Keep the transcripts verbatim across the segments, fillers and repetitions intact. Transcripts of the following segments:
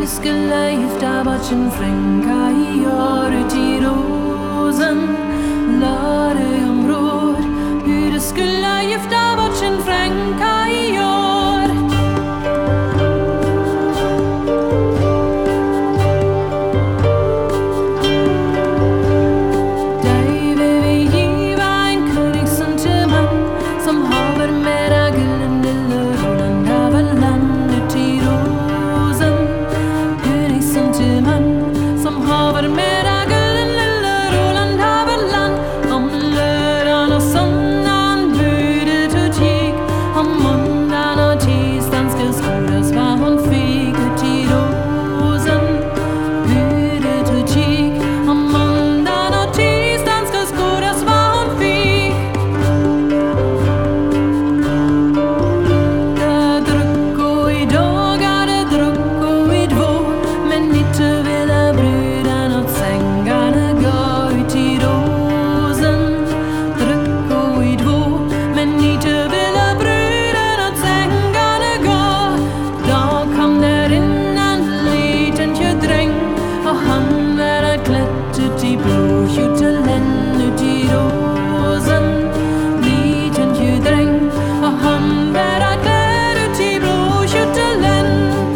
skulle gifta bort sin fränka i år ut i rosen. Lade om råd hur det skulle gifta bort sin fränka i år. Dig vill vi giva en kunnig till man som haver mera gulden lille Roland av land ut i rosen. Kunnig till man som haver mera gulden lille Roland av land. Om lördagen och söndagen budet ut gick, om måndagen och tisdagen ska skådas vad hon fick ut i rosen. Budet ut gick, om måndagen och tisdagen ska skådas vad hon fick. Det drucko i dagar, det drucko i dvå, men inte ville bruden åt sängarna gå ut i rosen. Drucko i dvå, men inte ville bruden åt sängarna gå. Då kom där in en liten tjödräng, och han var klätt ut i blå kjortelen ut i rosen. Liten tjödräng, och han var klädd ut i blå kjortelen.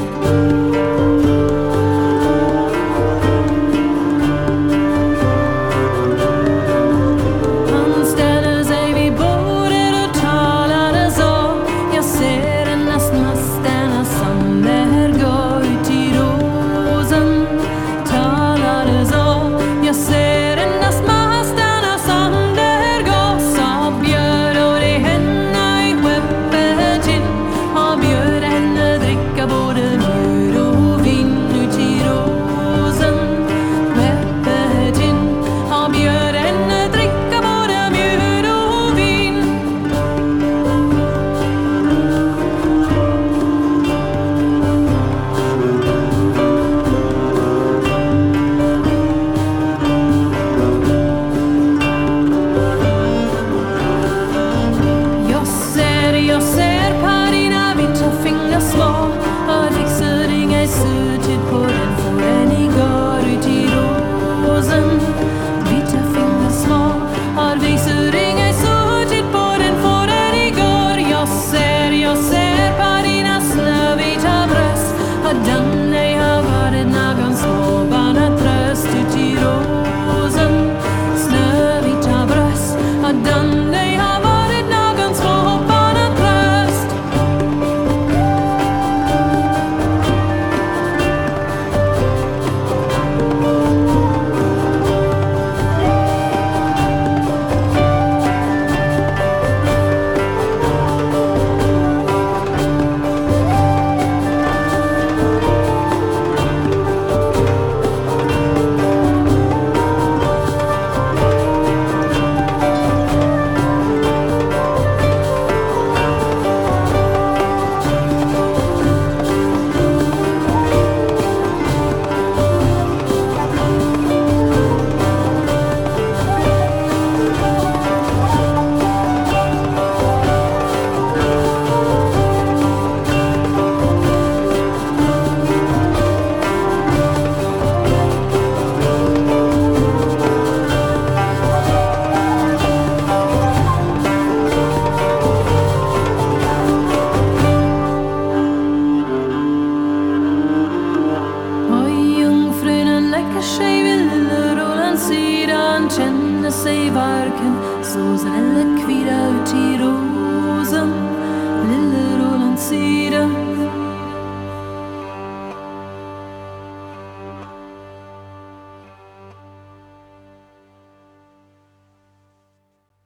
Han ställde sig vid bordet och talade så: jag ser en nästmasterna som där går ut i rosen. Talade så: jag ser en nästmasterna som där går. Så bjöd och det henne i skeppet in, och bjöd henne dricka både mjöd och vin ut i rosen. Skeppet in, och bjöd henne dricka både mjöd och vin. Jag ser, jag ser på dina vita fingrar små, och fixar inga suttit på den för den igår ut i rosen. Vita fingrar små, och fixar inga suttit på den för den igår. Jag ser, jag ser på dina snövita bröst, och den ej har varit någon småbarnatröst ut i rosen. Snövita bröst, och den ej har varit någon småbarnatröst. Och jungfrun läcker sig vid lille Rolands sida. Han känner sig varken såsen eller kvida ut i rosen. Lille Rolands sida.